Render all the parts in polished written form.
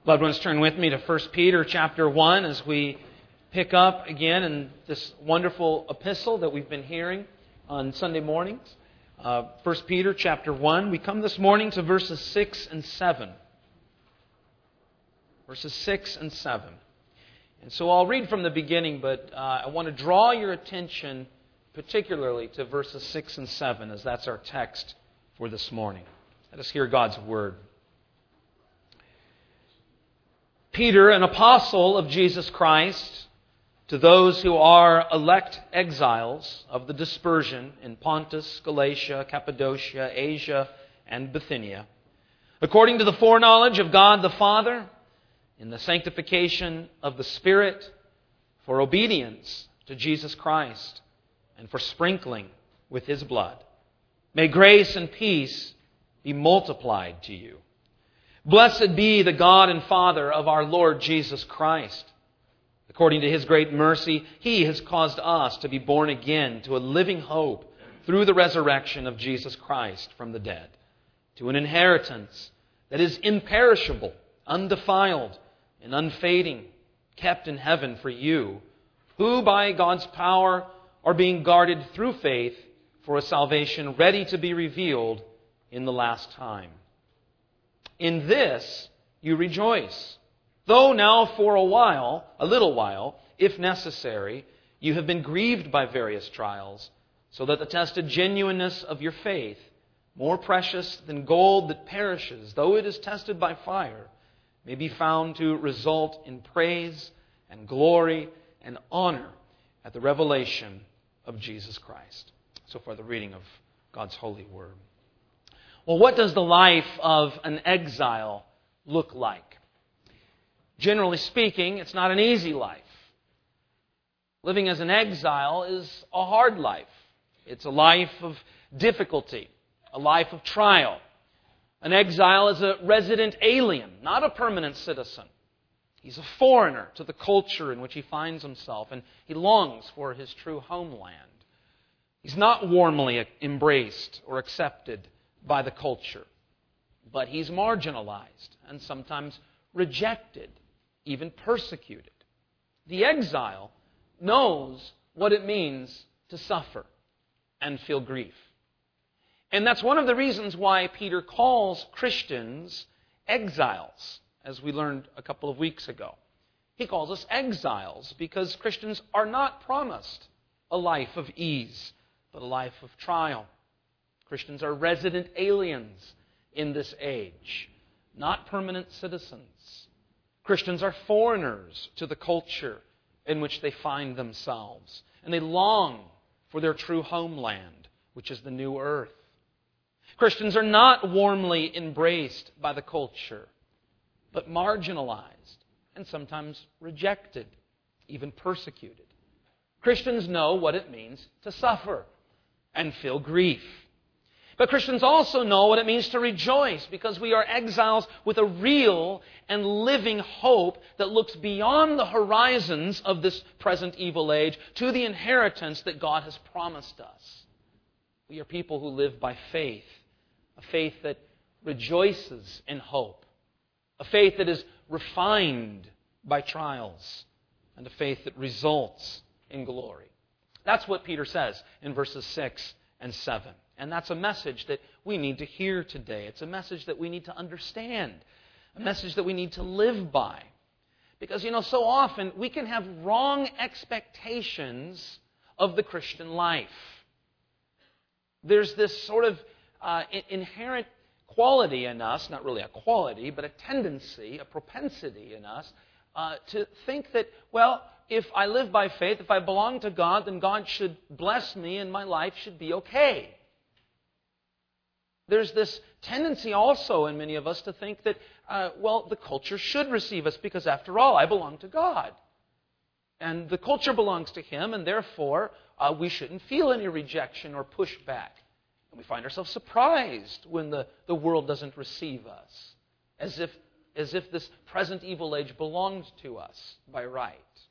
Loved ones, turn with me to 1 Peter chapter 1 as we pick up again in this wonderful epistle that we've been hearing on Sunday mornings. 1 Peter chapter 1. We come this morning to verses 6 and 7. Verses 6 and 7. And so I'll read from the beginning, but I want to draw your attention particularly to verses 6 and 7, as that's our text for this morning. Let us hear God's Word. Peter, an apostle of Jesus Christ, to those who are elect exiles of the dispersion in Pontus, Galatia, Cappadocia, Asia, and Bithynia, according to the foreknowledge of God the Father, in the sanctification of the Spirit, for obedience to Jesus Christ, and for sprinkling with His blood. May grace and peace be multiplied to you. Blessed be the God and Father of our Lord Jesus Christ. According to His great mercy, He has caused us to be born again to a living hope through the resurrection of Jesus Christ from the dead, to an inheritance that is imperishable, undefiled, and unfading, kept in heaven for you, who by God's power are being guarded through faith for a salvation ready to be revealed in the last time. In this you rejoice, though now for a little while, if necessary, you have been grieved by various trials, so that the tested genuineness of your faith, more precious than gold that perishes, though it is tested by fire, may be found to result in praise and glory and honor at the revelation of Jesus Christ. So far, the reading of God's holy word. Well, what does the life of an exile look like? Generally speaking, it's not an easy life. Living as an exile is a hard life. It's a life of difficulty, a life of trial. An exile is a resident alien, not a permanent citizen. He's a foreigner to the culture in which he finds himself, and he longs for his true homeland. He's not warmly embraced or accepted by the culture, but he's marginalized and sometimes rejected, even persecuted. The exile knows what it means to suffer and feel grief. And that's one of the reasons why Peter calls Christians exiles, as we learned a couple of weeks ago. He calls us exiles because Christians are not promised a life of ease, but a life of trial. Christians are resident aliens in this age, not permanent citizens. Christians are foreigners to the culture in which they find themselves, and they long for their true homeland, which is the new earth. Christians are not warmly embraced by the culture, but marginalized and sometimes rejected, even persecuted. Christians know what it means to suffer and feel grief. But Christians also know what it means to rejoice, because we are exiles with a real and living hope that looks beyond the horizons of this present evil age to the inheritance that God has promised us. We are people who live by faith, a faith that rejoices in hope, a faith that is refined by trials, and a faith that results in glory. That's what Peter says in verses 6 and 7. And that's a message that we need to hear today. It's a message that we need to understand, a message that we need to live by. Because, so often we can have wrong expectations of the Christian life. There's this sort of inherent quality in us, not really a quality, but a tendency, a propensity in us, to think that, if I live by faith, if I belong to God, then God should bless me and my life should be okay. There's this tendency also in many of us to think that, the culture should receive us because, after all, I belong to God. And the culture belongs to Him, and therefore, we shouldn't feel any rejection or pushback. And we find ourselves surprised when the world doesn't receive us, as if this present evil age belongs to us by right.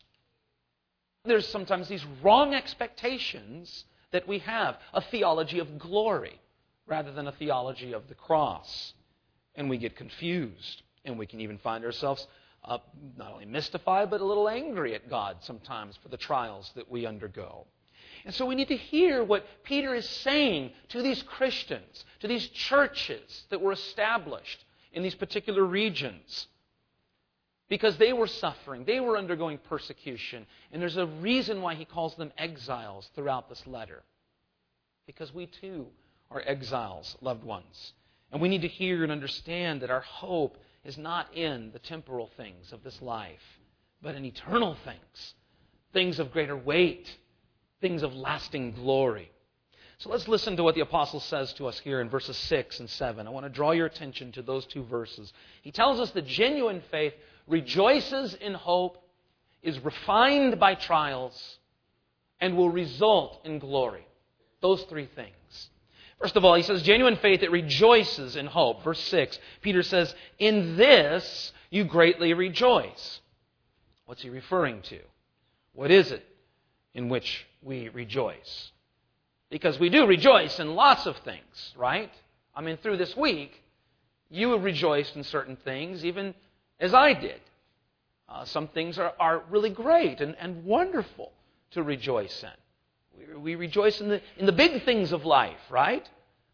There's sometimes these wrong expectations that we have, a theology of glory rather than a theology of the cross. And we get confused And we can even find ourselves not only mystified, but a little angry at God sometimes for the trials that we undergo. And so we need to hear what Peter is saying to these Christians, to these churches that were established in these particular regions. Because they were suffering, they were undergoing persecution, and there's a reason why he calls them exiles throughout this letter. Because we too are exiles, loved ones. And we need to hear and understand that our hope is not in the temporal things of this life, but in eternal things, things of greater weight, things of lasting glory. So let's listen to what the apostle says to us here in verses 6 and 7. I want to draw your attention to those two verses. He tells us that genuine faith rejoices in hope, is refined by trials, and will result in glory. Those three things. First of all, he says, genuine faith, it rejoices in hope. Verse 6, Peter says, in this you greatly rejoice. What's he referring to? What is it in which we rejoice? Because we do rejoice in lots of things, right? I mean, through this week, you have rejoiced in certain things, even as I did. Some things are really great and wonderful to rejoice in. We rejoice in the big things of life, right?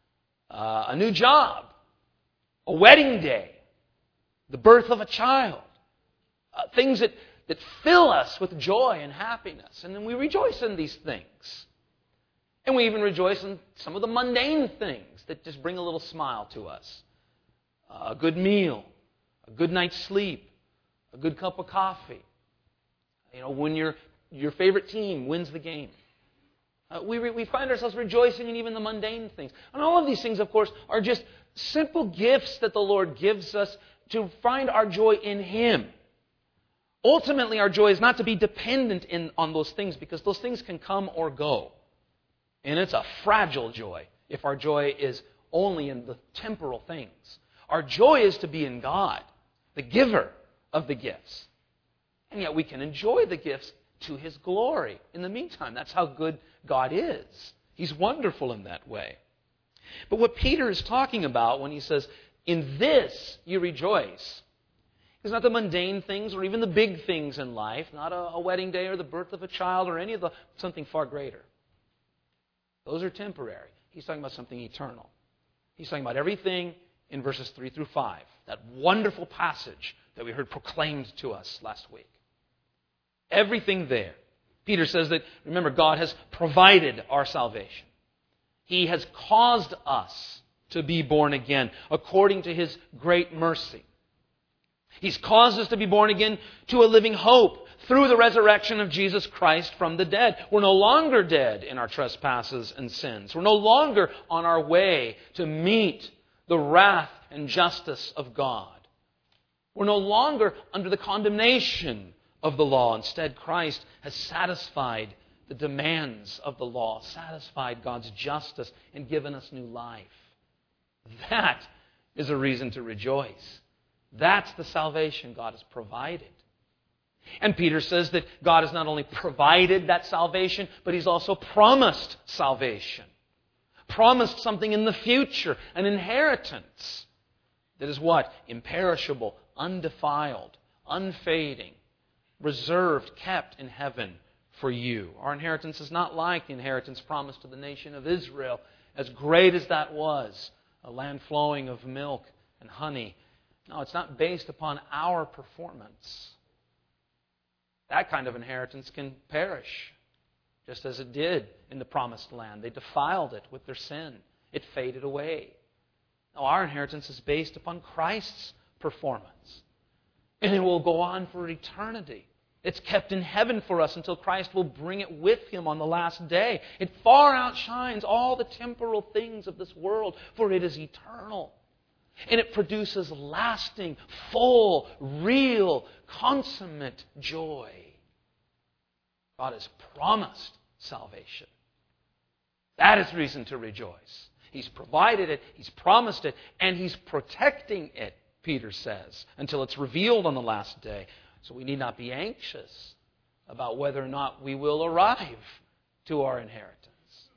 A new job, a wedding day, the birth of a child, things that fill us with joy and happiness. And then we rejoice in these things. And we even rejoice in some of the mundane things that just bring a little smile to us. A good meal, a good night's sleep, a good cup of coffee. When your favorite team wins the game. We find ourselves rejoicing in even the mundane things. And all of these things, of course, are just simple gifts that the Lord gives us to find our joy in Him. Ultimately, our joy is not to be dependent on those things, because those things can come or go. And it's a fragile joy if our joy is only in the temporal things. Our joy is to be in God, the giver of the gifts. And yet we can enjoy the gifts to His glory in the meantime. That's how good God is. He's wonderful in that way. But what Peter is talking about when he says, in this you rejoice, is not the mundane things or even the big things in life, not a wedding day or the birth of a child or any of something far greater. Those are temporary. He's talking about something eternal. He's talking about everything in verses 3 through 5. That wonderful passage that we heard proclaimed to us last week. Everything there. Peter says that, remember, God has provided our salvation. He has caused us to be born again according to His great mercy. He's caused us to be born again to a living hope through the resurrection of Jesus Christ from the dead. We're no longer dead in our trespasses and sins. We're no longer on our way to meet the wrath and justice of God. We're no longer under the condemnation of the law. Instead, Christ has satisfied the demands of the law, satisfied God's justice, and given us new life. That is a reason to rejoice. That's the salvation God has provided. And Peter says that God has not only provided that salvation, but He's also promised salvation. Promised something in the future, an inheritance that is what? Imperishable, undefiled, unfading, reserved, kept in heaven for you. Our inheritance is not like the inheritance promised to the nation of Israel, as great as that was, a land flowing of milk and honey. No, it's not based upon our performance. That kind of inheritance can perish, just as it did in the promised land. They defiled it with their sin. It faded away. No, our inheritance is based upon Christ's performance. And it will go on for eternity. It's kept in heaven for us until Christ will bring it with Him on the last day. It far outshines all the temporal things of this world, for it is eternal. And it produces lasting, full, real, consummate joy. God has promised salvation. That is reason to rejoice. He's provided it, He's promised it, and He's protecting it, Peter says, until it's revealed on the last day. So we need not be anxious about whether or not we will arrive to our inheritance.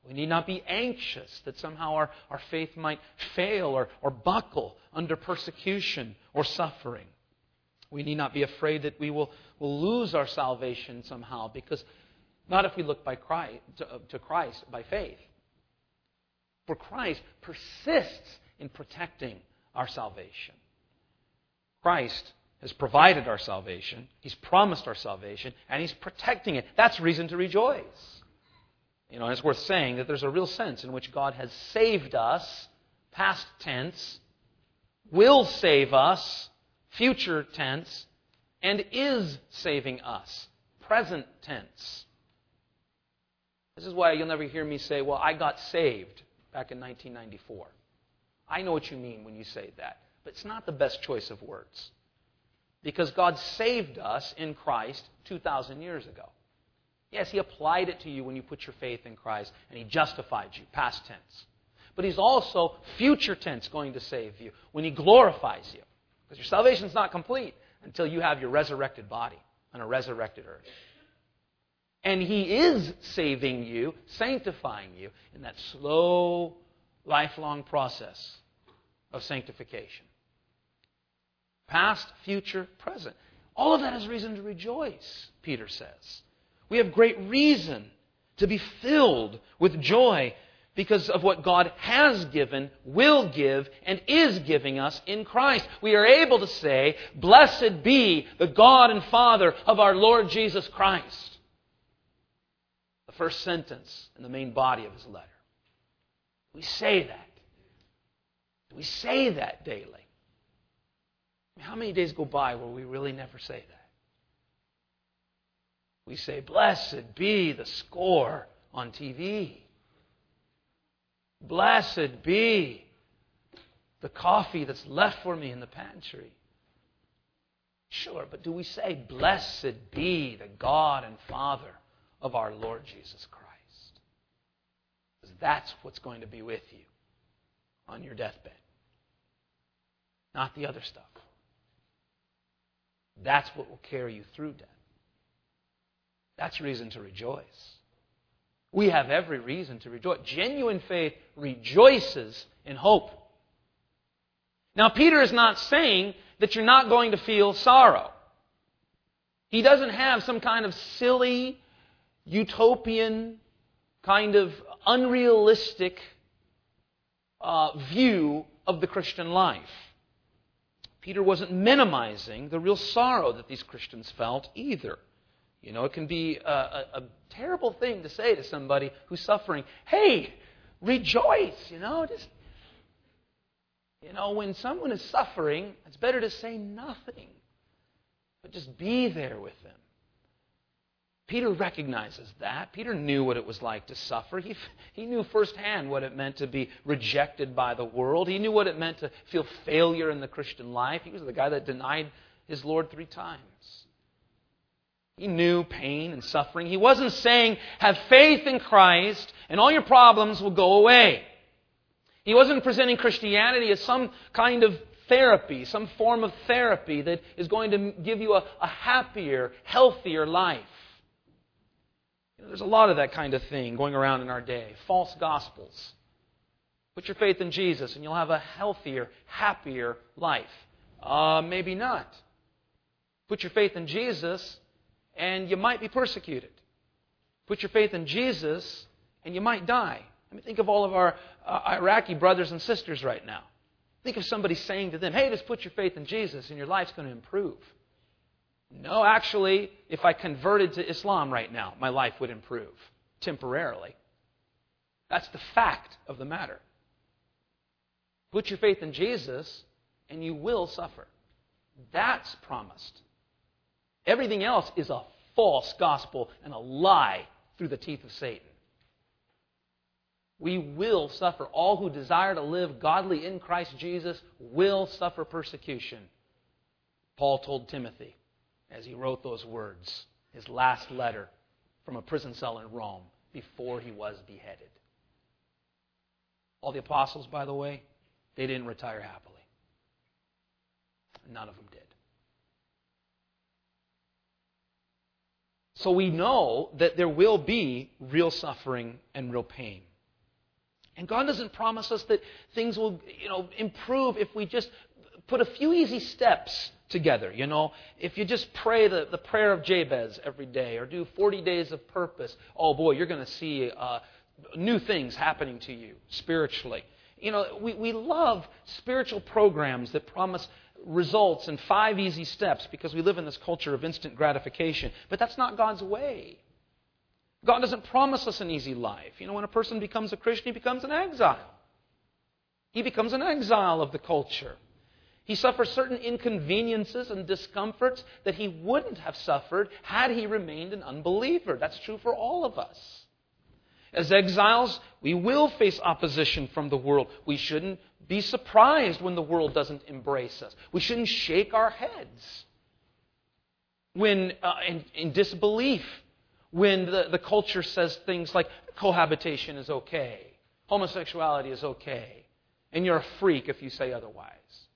We need not be anxious that somehow our faith might fail or buckle under persecution or suffering. We need not be afraid that we will lose our salvation somehow, because not if we look to Christ by faith. For Christ persists in protecting our salvation. Christ has provided our salvation, He's promised our salvation, and He's protecting it. That's reason to rejoice. And it's worth saying that there's a real sense in which God has saved us, past tense, will save us, future tense, and is saving us, present tense. This is why you'll never hear me say, well, I got saved back in 1994. I know what you mean when you say that, but it's not the best choice of words. Because God saved us in Christ 2,000 years ago. Yes, He applied it to you when you put your faith in Christ, and He justified you, past tense. But He's also future tense going to save you when He glorifies you. Because your salvation is not complete until you have your resurrected body on a resurrected earth. And He is saving you, sanctifying you in that slow, lifelong process of sanctification. Past, future, present. All of that is reason to rejoice, Peter says. We have great reason to be filled with joy because of what God has given, will give, and is giving us in Christ. We are able to say, "Blessed be the God and Father of our Lord Jesus Christ." The first sentence in the main body of his letter. We say that. We say that daily. How many days go by where we really never say that? We say, "Blessed be the score on TV. Blessed be the coffee that's left for me in the pantry." Sure, but do we say, "Blessed be the God and Father of our Lord Jesus Christ"? Because that's what's going to be with you on your deathbed. Not the other stuff. That's what will carry you through death. That's reason to rejoice. We have every reason to rejoice. Genuine faith rejoices in hope. Now, Peter is not saying that you're not going to feel sorrow. He doesn't have some kind of silly, utopian, kind of unrealistic view of the Christian life. Peter wasn't minimizing the real sorrow that these Christians felt either. It can be a terrible thing to say to somebody who's suffering, "Hey, rejoice!" When someone is suffering, it's better to say nothing, but just be there with them. Peter recognizes that. Peter knew what it was like to suffer. He knew firsthand what it meant to be rejected by the world. He knew what it meant to feel failure in the Christian life. He was the guy that denied his Lord 3 times. He knew pain and suffering. He wasn't saying, "Have faith in Christ and all your problems will go away." He wasn't presenting Christianity as some kind of therapy, some form of therapy that is going to give you a happier, healthier life. There's a lot of that kind of thing going around in our day. False gospels. Put your faith in Jesus and you'll have a healthier, happier life. Maybe not. Put your faith in Jesus and you might be persecuted. Put your faith in Jesus and you might die. Think of all of our Iraqi brothers and sisters right now. Think of somebody saying to them, "Hey, just put your faith in Jesus and your life's going to improve." No, actually, if I converted to Islam right now, my life would improve temporarily. That's the fact of the matter. Put your faith in Jesus and you will suffer. That's promised. Everything else is a false gospel and a lie through the teeth of Satan. We will suffer. All who desire to live godly in Christ Jesus will suffer persecution. Paul told Timothy as he wrote those words, his last letter from a prison cell in Rome before he was beheaded. All the apostles, by the way, they didn't retire happily. None of them did. So we know that there will be real suffering and real pain. And God doesn't promise us that things will, improve if we just put a few easy steps together. If you just pray the prayer of Jabez every day or do 40 days of purpose, oh boy, you're going to see new things happening to you spiritually. We love spiritual programs that promise results in 5 easy steps because we live in this culture of instant gratification. But that's not God's way. God doesn't promise us an easy life. When a person becomes a Christian, he becomes an exile. He becomes an exile of the culture. He suffers certain inconveniences and discomforts that he wouldn't have suffered had he remained an unbeliever. That's true for all of us. As exiles, we will face opposition from the world. We shouldn't be surprised when the world doesn't embrace us. We shouldn't shake our heads when in disbelief when the culture says things like cohabitation is okay, homosexuality is okay, and you're a freak if you say otherwise.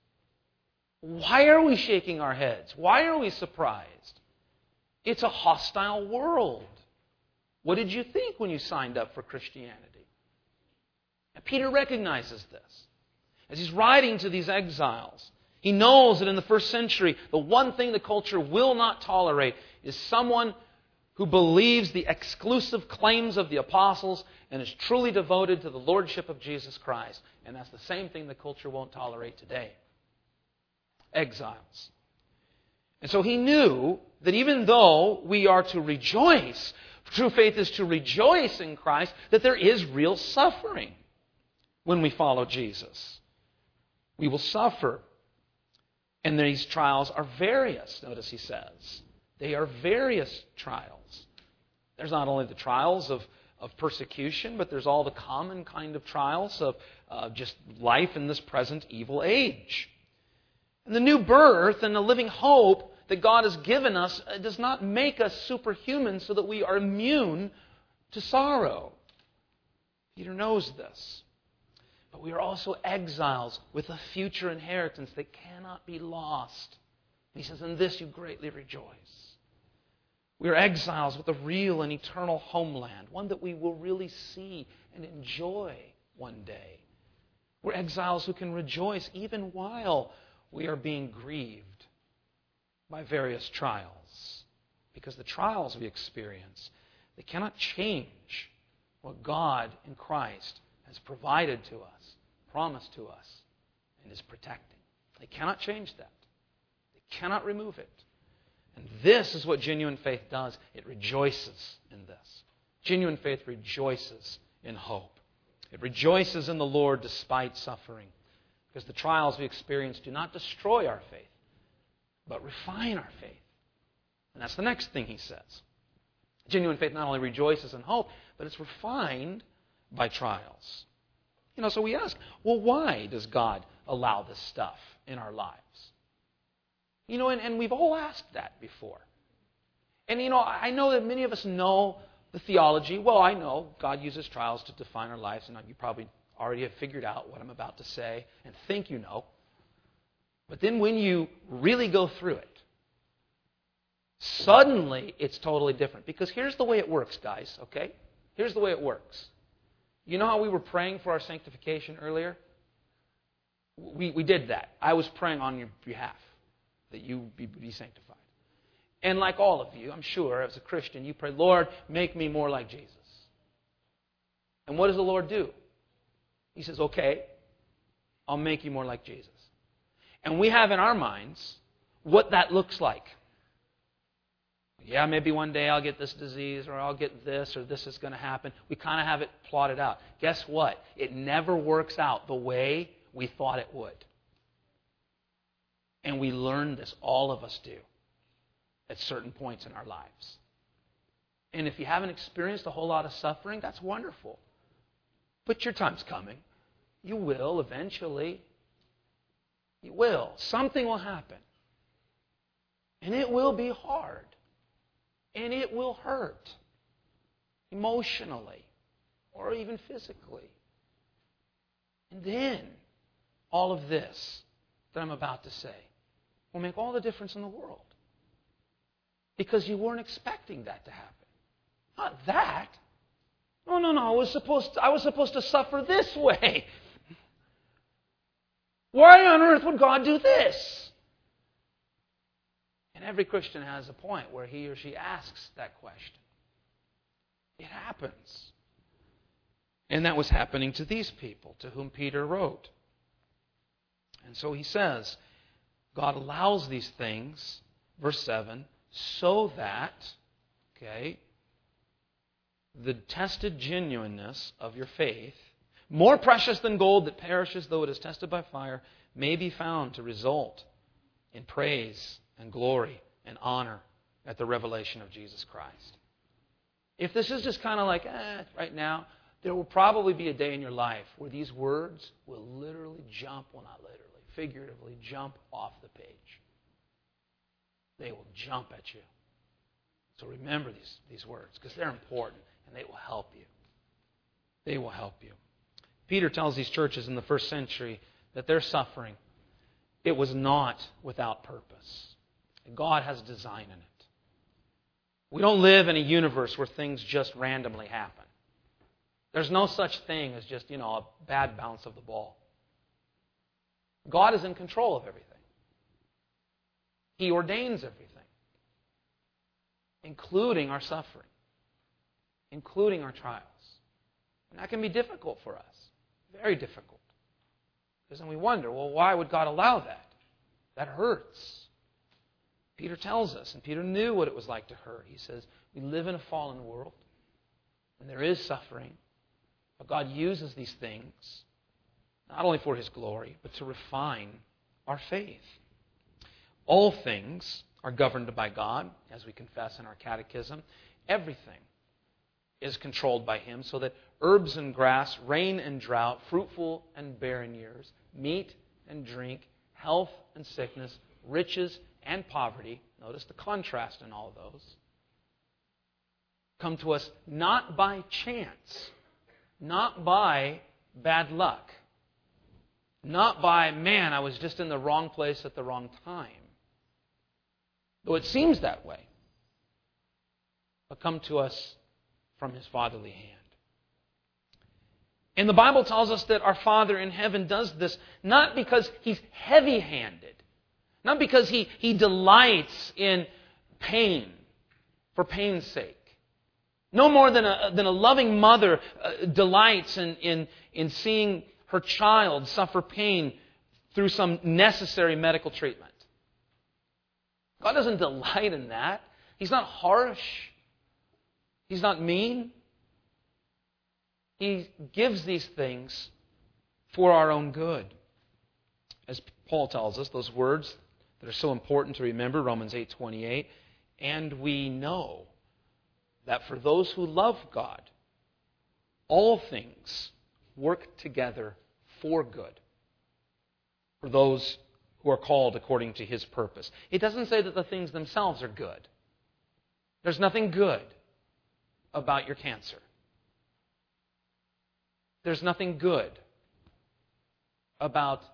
Why are we shaking our heads? Why are we surprised? It's a hostile world. What did you think when you signed up for Christianity? And Peter recognizes this. As he's writing to these exiles, he knows that in the first century, the one thing the culture will not tolerate is someone who believes the exclusive claims of the apostles and is truly devoted to the lordship of Jesus Christ. And that's the same thing the culture won't tolerate today. Exiles. And so he knew that even though we are to rejoice, true faith is to rejoice in Christ, that there is real suffering when we follow Jesus. We will suffer. And these trials are various, notice he says. They are various trials. There's not only the trials of persecution, but there's all the common kind of trials of just life in this present evil age. And the new birth and the living hope that God has given us does not make us superhuman so that we are immune to sorrow. Peter knows this. But we are also exiles with a future inheritance that cannot be lost. And he says, in this you greatly rejoice. We are exiles with a real and eternal homeland, one that we will really see and enjoy one day. We're exiles who can rejoice even while we are being grieved by various trials. Because the trials we experience, they cannot change what God in Christ has provided to us, promised to us, and is protecting. They cannot change that. They cannot remove it. And this is what genuine faith does. It rejoices in this. Genuine faith rejoices in hope. It rejoices in the Lord despite suffering. Because the trials we experience do not destroy our faith, but refine our faith. And that's the next thing he says. Genuine faith not only rejoices in hope, but it's refined by trials. So we ask, well, why does God allow this stuff in our lives? And we've all asked that before. And, I know that many of us know the theology. Well, I know God uses trials to define our lives, and you probably already have figured out what I'm about to say and think you know. But then when you really go through it, suddenly it's totally different. Because here's the way it works, guys, okay? Here's the way it works. You know how we were praying for our sanctification earlier? We did that. I was praying on your behalf that you be sanctified. And like all of you, I'm sure, as a Christian, you pray, Lord, make me more like Jesus. And what does the Lord do? He says, okay, I'll make you more like Jesus. And we have in our minds what that looks like. Yeah, maybe one day I'll get this disease, or I'll get this, or this is going to happen. We kind of have it plotted out. Guess what? It never works out the way we thought it would. And we learn this, all of us do, at certain points in our lives. And if you haven't experienced a whole lot of suffering, that's wonderful. But your time's coming. You will eventually. You will. Something will happen. And it will be hard. And it will hurt. Emotionally. Or even physically. And then, all of this that I'm about to say will make all the difference in the world. Because you weren't expecting that to happen. Not that. No, I was supposed to suffer this way. Why on earth would God do this? And every Christian has a point where he or she asks that question. It happens. And that was happening to these people to whom Peter wrote. And so he says, God allows these things, verse 7, so that, the tested genuineness of your faith, more precious than gold that perishes though it is tested by fire, may be found to result in praise and glory and honor at the revelation of Jesus Christ. If this is just kind of like, right now, there will probably be a day in your life where these words will literally jump, well, not literally, figuratively jump off the page. They will jump at you. So remember these words, because they're important and they will help you. They will help you. Peter tells these churches in the first century that their suffering, it was not without purpose. God has design in it. We don't live in a universe where things just randomly happen. There's no such thing as just, a bad bounce of the ball. God is in control of everything. He ordains everything, including our suffering, including our trials. And that can be difficult for us, very difficult. Because then we wonder, well, why would God allow that? That hurts. Peter tells us, and Peter knew what it was like to hurt. He says, we live in a fallen world, and there is suffering. But God uses these things, not only for His glory, but to refine our faith. All things are governed by God, as we confess in our catechism. Everything is controlled by Him, so that herbs and grass, rain and drought, fruitful and barren years, meat and drink, health and sickness, riches and poverty, notice the contrast in all of those, come to us not by chance, not by bad luck, not by, I was just in the wrong place at the wrong time. Though it seems that way, but come to us from His fatherly hand. And the Bible tells us that our Father in heaven does this not because He's heavy-handed, not because He delights in pain for pain's sake. No more than a loving mother delights in seeing her child suffer pain through some necessary medical treatment. God doesn't delight in that. He's not harsh. He's not mean. He gives these things for our own good. As Paul tells us, those words that are so important to remember, Romans 8:28, and we know that for those who love God, all things work together for good, for those who are called according to His purpose. It doesn't say that the things themselves are good. There's nothing good about your cancer. There's nothing good about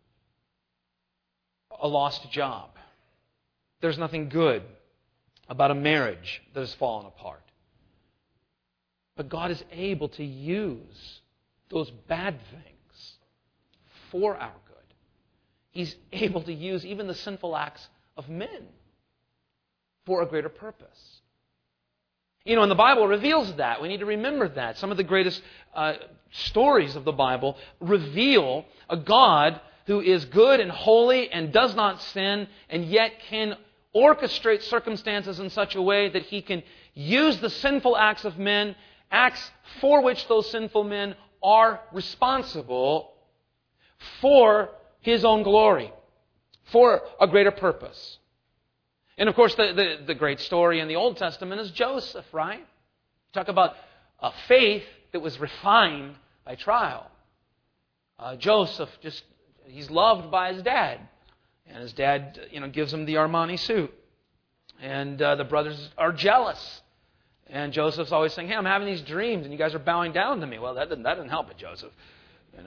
a lost job. There's nothing good about a marriage that has fallen apart. But God is able to use those bad things for our good. He's able to use even the sinful acts of men for a greater purpose. And the Bible reveals that. We need to remember that. Some of the greatest stories of the Bible reveal a God who is good and holy and does not sin, and yet can orchestrate circumstances in such a way that He can use the sinful acts of men, acts for which those sinful men are responsible, for His own glory, for a greater purpose. And of course, the great story in the Old Testament is Joseph, right? Talk about a faith that was refined by trial. Joseph, he's loved by his dad. And his dad, gives him the Armani suit. And the brothers are jealous. And Joseph's always saying, hey, I'm having these dreams and you guys are bowing down to me. Well, that didn't help it, Joseph.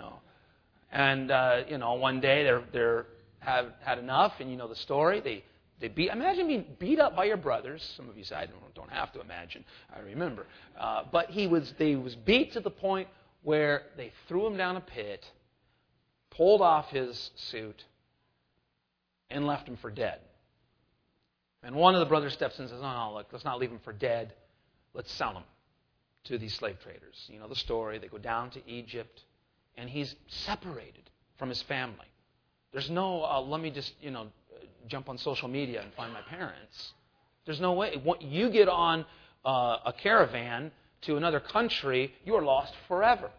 And, one day they're have had enough, and you know the story. They Imagine being beat up by your brothers. Some of you say, I don't have to imagine. I remember. But he was beat to the point where they threw him down a pit, pulled off his suit, and left him for dead. And one of the brothers steps in and says, no, look, let's not leave him for dead. Let's sell him to these slave traders. You know the story. They go down to Egypt, and he's separated from his family. There's no, let me just, jump on social media and find my parents. There's no way. You get on a caravan to another country, you are lost forever.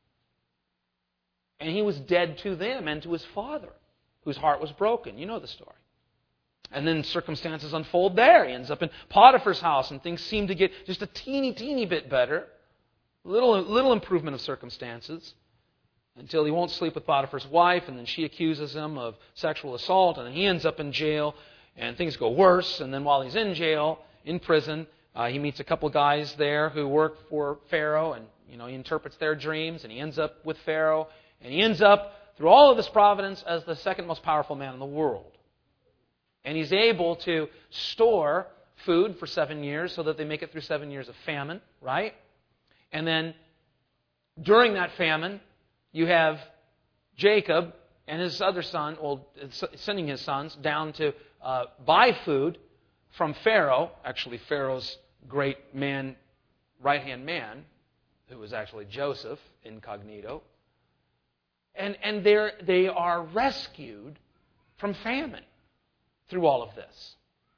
And he was dead to them and to his father, whose heart was broken. You know the story. And then circumstances unfold there. He ends up in Potiphar's house, and things seem to get just a teeny bit better. Little improvement of circumstances. Until he won't sleep with Potiphar's wife, and then she accuses him of sexual assault, and then he ends up in jail, and things go worse. And then while he's in jail, in prison, he meets a couple guys there who work for Pharaoh, and he interprets their dreams, and he ends up with Pharaoh, and he ends up, through all of this providence, as the second most powerful man in the world. And he's able to store food for 7 years so that they make it through 7 years of famine, right? And then during that famine, you have Jacob and his other son, sending his sons down to buy food from Pharaoh, actually Pharaoh's great man, right-hand man, who was actually Joseph, incognito. And they are rescued from famine through all of this.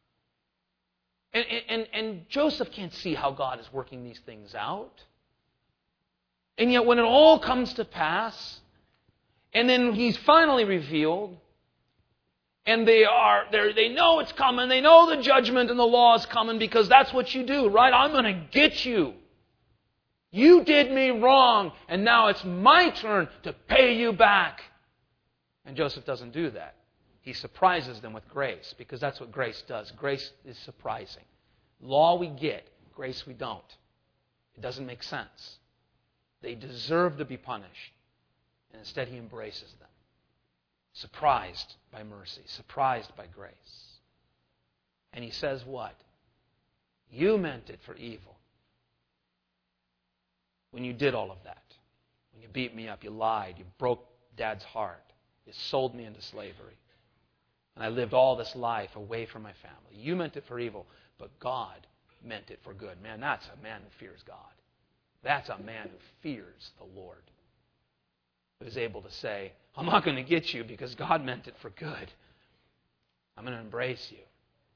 And Joseph can't see how God is working these things out. And yet when it all comes to pass, and then he's finally revealed, and they know it's coming, they know the judgment and the law is coming, because that's what you do, right? I'm going to get you. You did me wrong, and now it's my turn to pay you back. And Joseph doesn't do that. He surprises them with grace, because that's what grace does. Grace is surprising. Law we get, grace we don't. It doesn't make sense. They deserve to be punished. And instead he embraces them. Surprised by mercy. Surprised by grace. And he says what? You meant it for evil. When you did all of that. When you beat me up, you lied, you broke Dad's heart. You sold me into slavery. And I lived all this life away from my family. You meant it for evil, but God meant it for good. Man, that's a man who fears God. That's a man who fears the Lord. Who's able to say, I'm not going to get you because God meant it for good. I'm going to embrace you.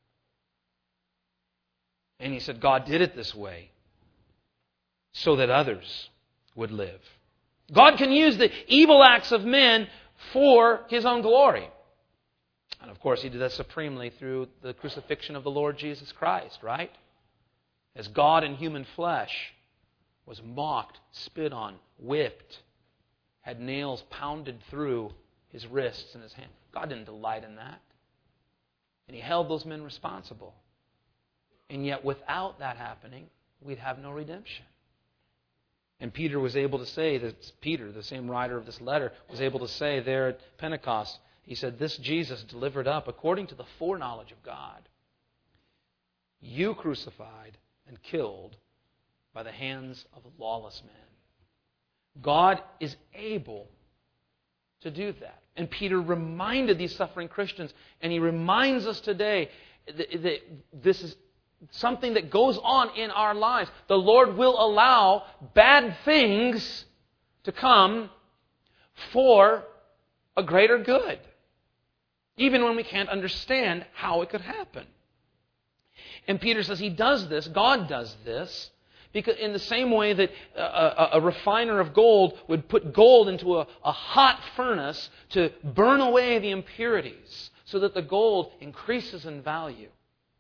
And he said God did it this way so that others would live. God can use the evil acts of men for His own glory. And of course, He did that supremely through the crucifixion of the Lord Jesus Christ, right? As God in human flesh was mocked, spit on, whipped, had nails pounded through His wrists and His hands. God didn't delight in that. And He held those men responsible. And yet without that happening, we'd have no redemption. And Peter was able to say, that Peter, the same writer of this letter, was able to say there at Pentecost, he said, this Jesus delivered up according to the foreknowledge of God, you crucified and killed by the hands of lawless men. God is able to do that. And Peter reminded these suffering Christians, and he reminds us today that this is something that goes on in our lives. The Lord will allow bad things to come for a greater good, even when we can't understand how it could happen. And Peter says He does this, God does this, because in the same way that a refiner of gold would put gold into a hot furnace to burn away the impurities so that the gold increases in value.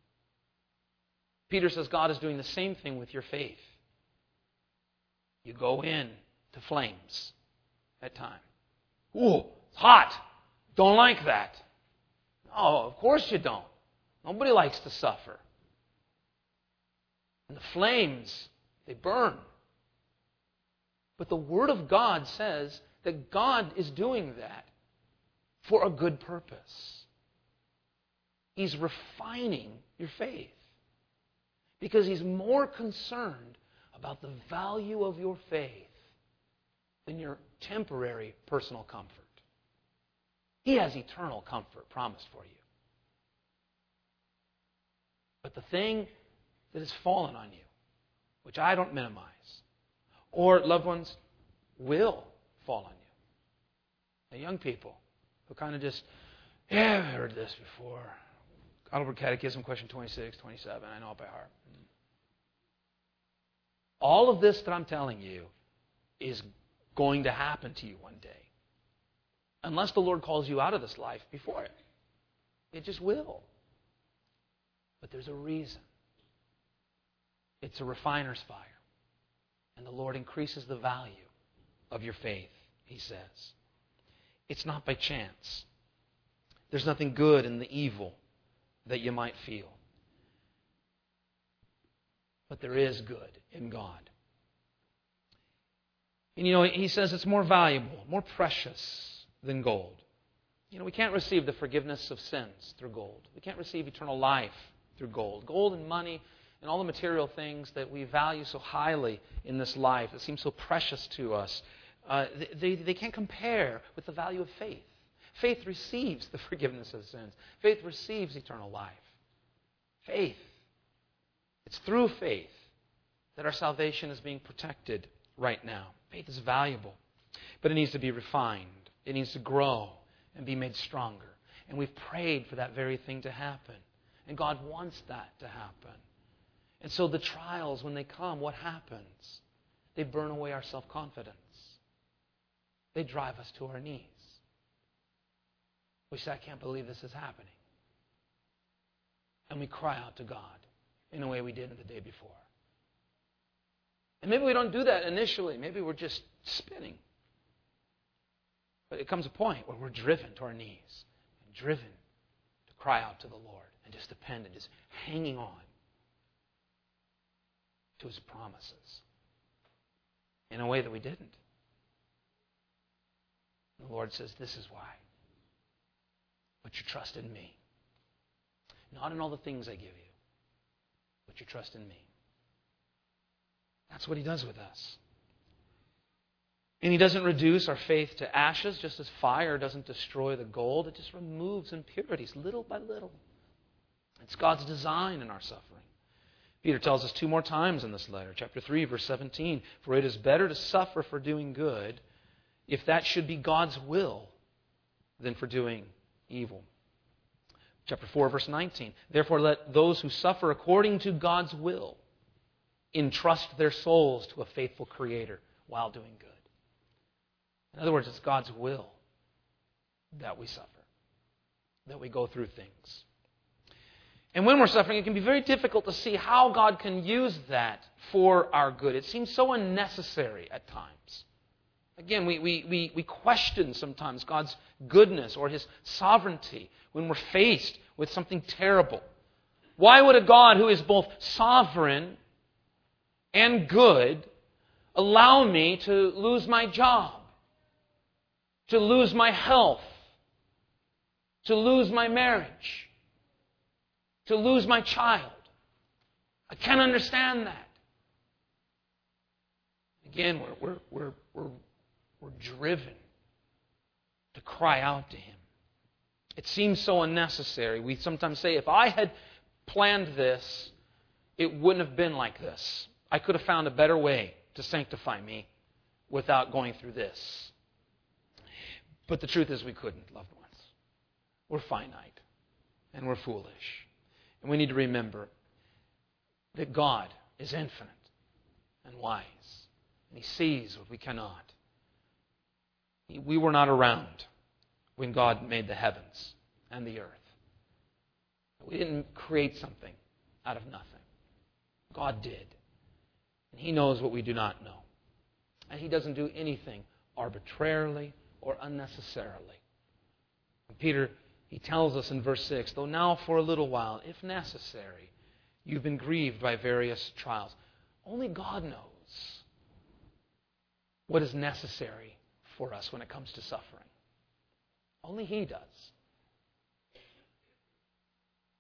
Peter says God is doing the same thing with your faith. You go in to flames at times. Ooh, it's hot. Don't like that. No, of course you don't. Nobody likes to suffer. And the flames, they burn. But the Word of God says that God is doing that for a good purpose. He's refining your faith. Because He's more concerned about the value of your faith than your temporary personal comfort. He has eternal comfort promised for you. But the thing that has fallen on you, which I don't minimize, or loved ones will fall on you. Now, young people who kind of just, yeah, I've heard this before. Heidelberg Catechism, question 26, 27, I know it by heart. All of this that I'm telling you is going to happen to you one day. Unless the Lord calls you out of this life before it. It just will. But there's a reason. It's a refiner's fire. And the Lord increases the value of your faith, He says. It's not by chance. There's nothing good in the evil that you might feel. But there is good in God. And He says it's more valuable, more precious than gold. We can't receive the forgiveness of sins through gold. We can't receive eternal life through gold. Gold and money and all the material things that we value so highly in this life, that seem so precious to us, they can't compare with the value of faith. Faith receives the forgiveness of sins. Faith receives eternal life. Faith. It's through faith that our salvation is being protected right now. Faith is valuable, but it needs to be refined. It needs to grow and be made stronger. And we've prayed for that very thing to happen. And God wants that to happen. And so the trials, when they come, what happens? They burn away our self-confidence. They drive us to our knees. We say, I can't believe this is happening. And we cry out to God in a way we didn't the day before. And maybe we don't do that initially. Maybe we're just spinning. But it comes a point where we're driven to our knees, and driven to cry out to the Lord, and just depend and just hanging on to His promises in a way that we didn't. The Lord says, this is why. Put your trust in me. Not in all the things I give you. Put your trust in me. That's what He does with us. And He doesn't reduce our faith to ashes, just as fire doesn't destroy the gold. It just removes impurities little by little. It's God's design in our suffering. Peter tells us 2 more times in this letter, chapter 3, verse 17, for it is better to suffer for doing good, if that should be God's will, than for doing evil. Chapter 4, verse 19, therefore let those who suffer according to God's will entrust their souls to a faithful Creator while doing good. In other words, it's God's will that we suffer, that we go through things. And when we're suffering, it can be very difficult to see how God can use that for our good. It seems so unnecessary at times. Again, we question sometimes God's goodness or His sovereignty when we're faced with something terrible. Why would a God who is both sovereign and good allow me to lose my job, to lose my health, to lose my marriage, to lose my child? I can't understand that. Again, we're driven to cry out to Him. It seems so unnecessary. We sometimes say, if I had planned this, it wouldn't have been like this. I could have found a better way to sanctify me without going through this. But the truth is we couldn't, loved ones. We're finite and we're foolish. And we need to remember that God is infinite and wise. And He sees what we cannot. We were not around when God made the heavens and the earth. We didn't create something out of nothing. God did. And He knows what we do not know. And He doesn't do anything arbitrarily or unnecessarily. And Peter, he tells us in verse 6, though now for a little while, if necessary, you've been grieved by various trials. Only God knows what is necessary for us when it comes to suffering. Only He does.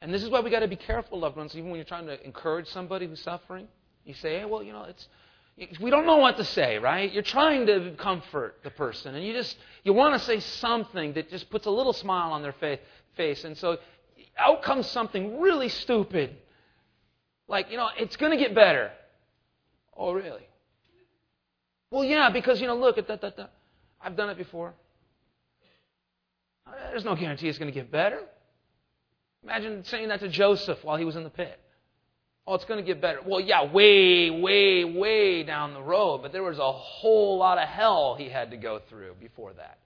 And this is why we got to be careful, loved ones, even when you're trying to encourage somebody who's suffering. You say, hey, well, we don't know what to say, right? You're trying to comfort the person, and you want to say something that just puts a little smile on their face. And so out comes something really stupid. Like, it's going to get better. Oh, really? Well, yeah, because, look at that. I've done it before. There's no guarantee it's going to get better. Imagine saying that to Joseph while he was in the pit. Oh, it's going to get better. Well, yeah, way, way, way down the road, but there was a whole lot of hell he had to go through before that.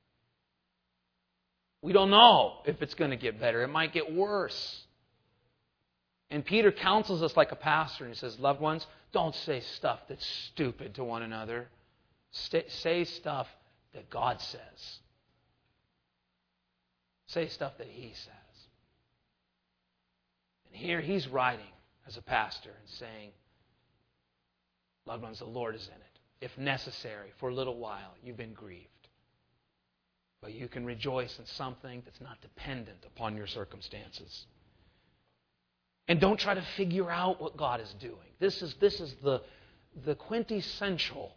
We don't know if it's going to get better. It might get worse. And Peter counsels us like a pastor, and he says, loved ones, don't say stuff that's stupid to one another. Say stuff that God says. Say stuff that He says. And here he's writing as a pastor and saying, loved ones, the Lord is in it. If necessary, for a little while, you've been grieved. But you can rejoice in something that's not dependent upon your circumstances. And don't try to figure out what God is doing. This is the quintessential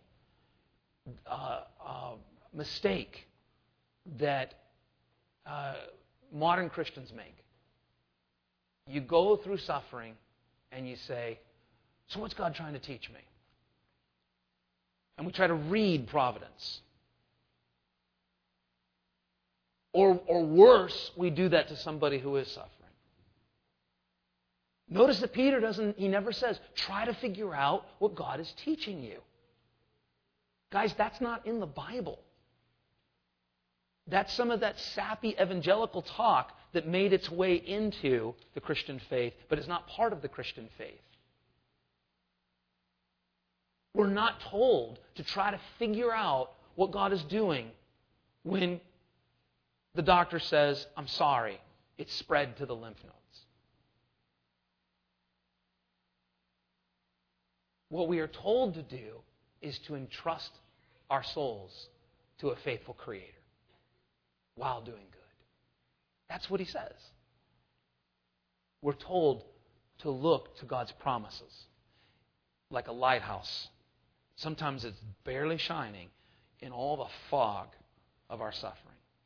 mistake that modern Christians make. You go through suffering and you say, so what's God trying to teach me? And we try to read providence. Or worse, we do that to somebody who is suffering. Notice that Peter he never says, try to figure out what God is teaching you. Guys, that's not in the Bible. That's some of that sappy evangelical talk that made its way into the Christian faith, but is not part of the Christian faith. We're not told to try to figure out what God is doing when the doctor says, I'm sorry, it's spread to the lymph nodes. What we are told to do is to entrust our souls to a faithful Creator while doing good. That's what he says. We're told to look to God's promises like a lighthouse. Sometimes it's barely shining in all the fog of our suffering.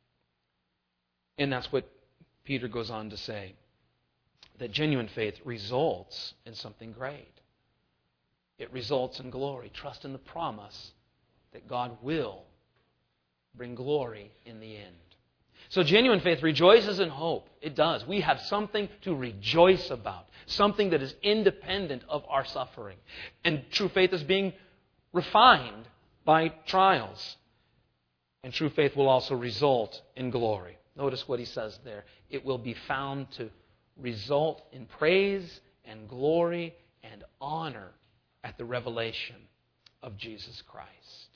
And that's what Peter goes on to say, that genuine faith results in something great. It results in glory. Trust in the promise that God will bring glory in the end. So genuine faith rejoices in hope. It does. We have something to rejoice about. Something that is independent of our suffering. And true faith is being refined by trials. And true faith will also result in glory. Notice what he says there. It will be found to result in praise and glory and honor at the revelation of Jesus Christ.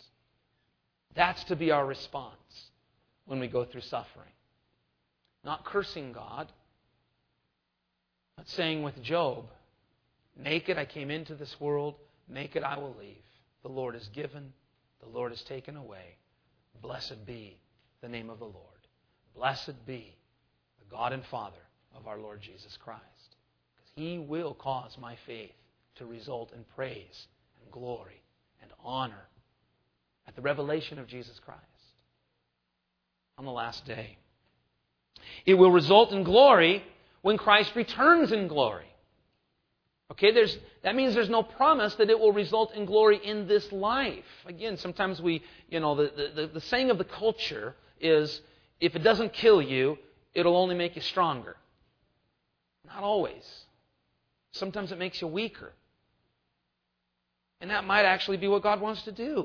That's to be our response when we go through suffering. Not cursing God. Not saying with Job, naked I came into this world, naked I will leave. The Lord has given, the Lord has taken away. Blessed be the name of the Lord. Blessed be the God and Father of our Lord Jesus Christ. Because He will cause my faith to result in praise and glory and honor at the revelation of Jesus Christ on the last day. It will result in glory when Christ returns in glory. Okay, that means there's no promise that it will result in glory in this life. Again, sometimes the saying of the culture is, if it doesn't kill you, it'll only make you stronger. Not always. Sometimes it makes you weaker. And that might actually be what God wants to do,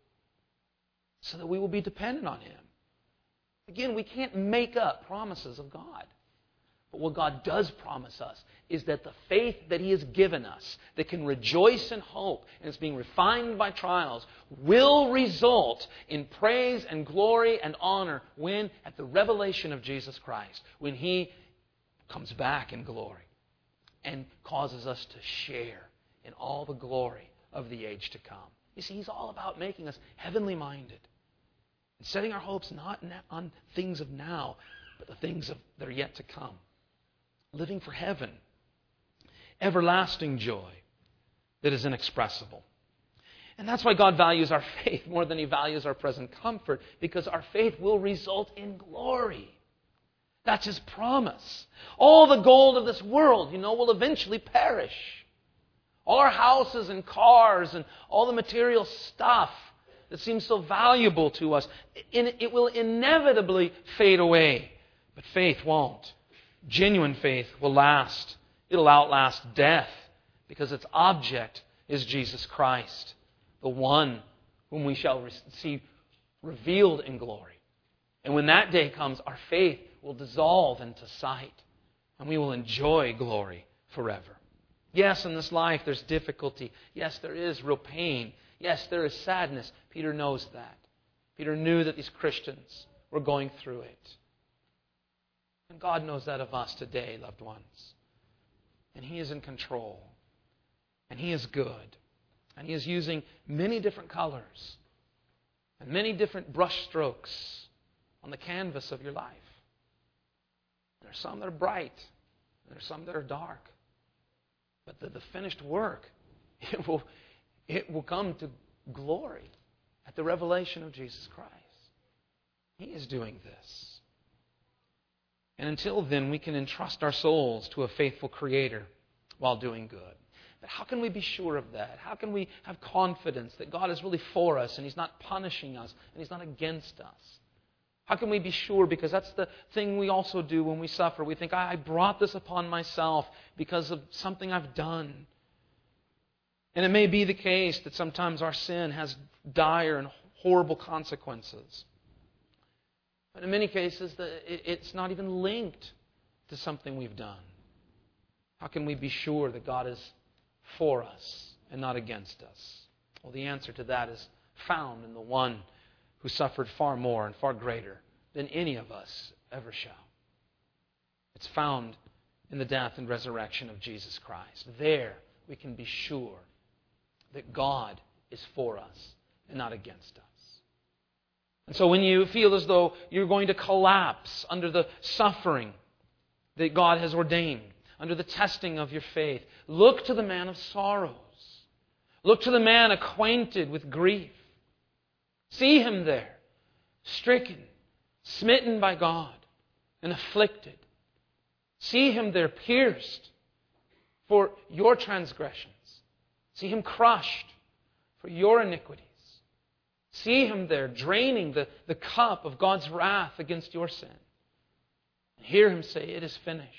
so that we will be dependent on Him. Again, we can't make up promises of God. But what God does promise us is that the faith that He has given us, that can rejoice in hope and is being refined by trials, will result in praise and glory and honor when, at the revelation of Jesus Christ, when He comes back in glory and causes us to share in all the glory of the age to come. You see, He's all about making us heavenly minded and setting our hopes not on things of now, but the things that are yet to come. living for heaven. Everlasting joy that is inexpressible. And that's why God values our faith more than He values our present comfort, because our faith will result in glory. That's His promise. All the gold of this world, will eventually perish. All our houses and cars and all the material stuff that seems so valuable to us, it will inevitably fade away. But faith won't. Genuine faith will last. It'll outlast death, because its object is Jesus Christ, the one whom we shall see revealed in glory. And when that day comes, our faith will dissolve into sight, and we will enjoy glory forever. Yes, in this life there's difficulty. Yes, there is real pain. Yes, there is sadness. Peter knows that. Peter knew that these Christians were going through it. And God knows that of us today, loved ones. And He is in control. And He is good. And He is using many different colors and many different brush strokes on the canvas of your life. There are some that are bright, and there are some that are dark. But the finished work, it will come to glory at the revelation of Jesus Christ. He is doing this. And until then, we can entrust our souls to a faithful Creator while doing good. But how can we be sure of that? How can we have confidence that God is really for us and He's not punishing us and He's not against us? How can we be sure? Because that's the thing we also do when we suffer. We think, I brought this upon myself because of something I've done. And it may be the case that sometimes our sin has dire and horrible consequences. But in many cases, it's not even linked to something we've done. How can we be sure that God is for us and not against us? Well, the answer to that is found in the one who suffered far more and far greater than any of us ever shall. It's found in the death and resurrection of Jesus Christ. There we can be sure that God is for us and not against us. And so when you feel as though you're going to collapse under the suffering that God has ordained, under the testing of your faith, look to the man of sorrows. Look to the man acquainted with grief. See Him there, stricken, smitten by God, and afflicted. See Him there, pierced for your transgressions. See Him crushed for your iniquities. See Him there, draining the cup of God's wrath against your sin. And hear Him say, "It is finished."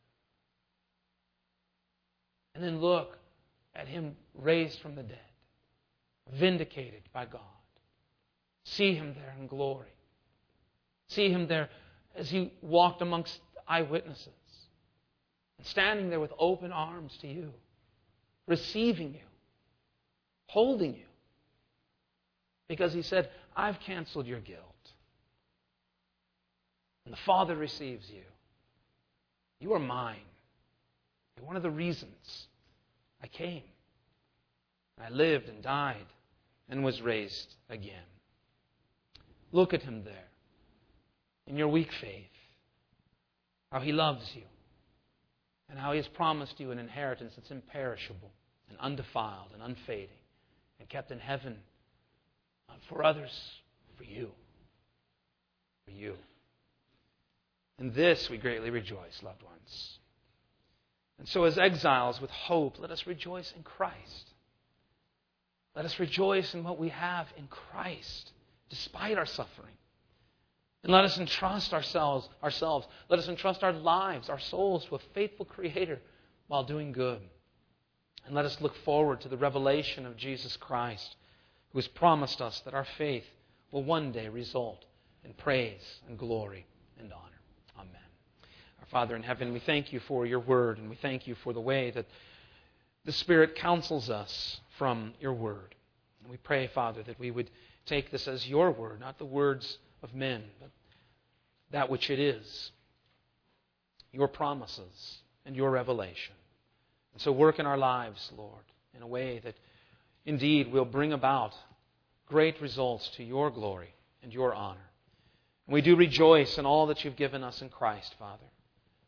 And then look at Him raised from the dead, vindicated by God. See Him there in glory. See Him there as He walked amongst eyewitnesses, and standing there with open arms to you, receiving you, holding you. Because He said, "I've canceled your guilt. And the Father receives you. You are mine. You're one of the reasons I came. I lived and died and was raised again." Look at Him there in your weak faith, how He loves you, and how He has promised you an inheritance that's imperishable and undefiled and unfading and kept in heaven for others, for you. For you. In this we greatly rejoice, loved ones. And so as exiles with hope, let us rejoice in Christ. Let us rejoice in what we have in Christ, despite our suffering. And let us entrust ourselves, let us entrust our lives, our souls to a faithful Creator while doing good. And let us look forward to the revelation of Jesus Christ, who has promised us that our faith will one day result in praise and glory and honor. Amen. Our Father in heaven, we thank You for Your Word, and we thank You for the way that the Spirit counsels us from Your Word. And we pray, Father, that we would take this as Your Word, not the words of men, but that which it is, Your promises and Your revelation. And so work in our lives, Lord, in a way that indeed will bring about great results to Your glory and Your honor. And we do rejoice in all that You've given us in Christ, Father.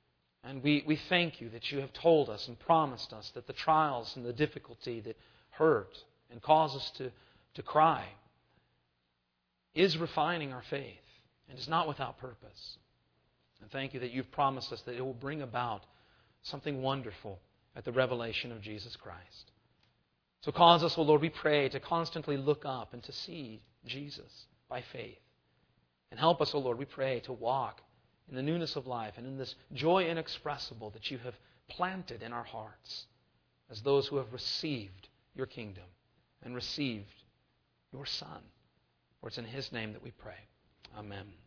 And we thank you that you have told us and promised us that the trials and the difficulty that hurt and cause us to cry is refining our faith and is not without purpose. And thank you that you've promised us that it will bring about something wonderful at the revelation of Jesus Christ. So cause us, O Lord, we pray, to constantly look up and to see Jesus by faith. And help us, O Lord, we pray, to walk in the newness of life and in this joy inexpressible that you have planted in our hearts as those who have received your kingdom and received your Son. For it's in His name that we pray. Amen.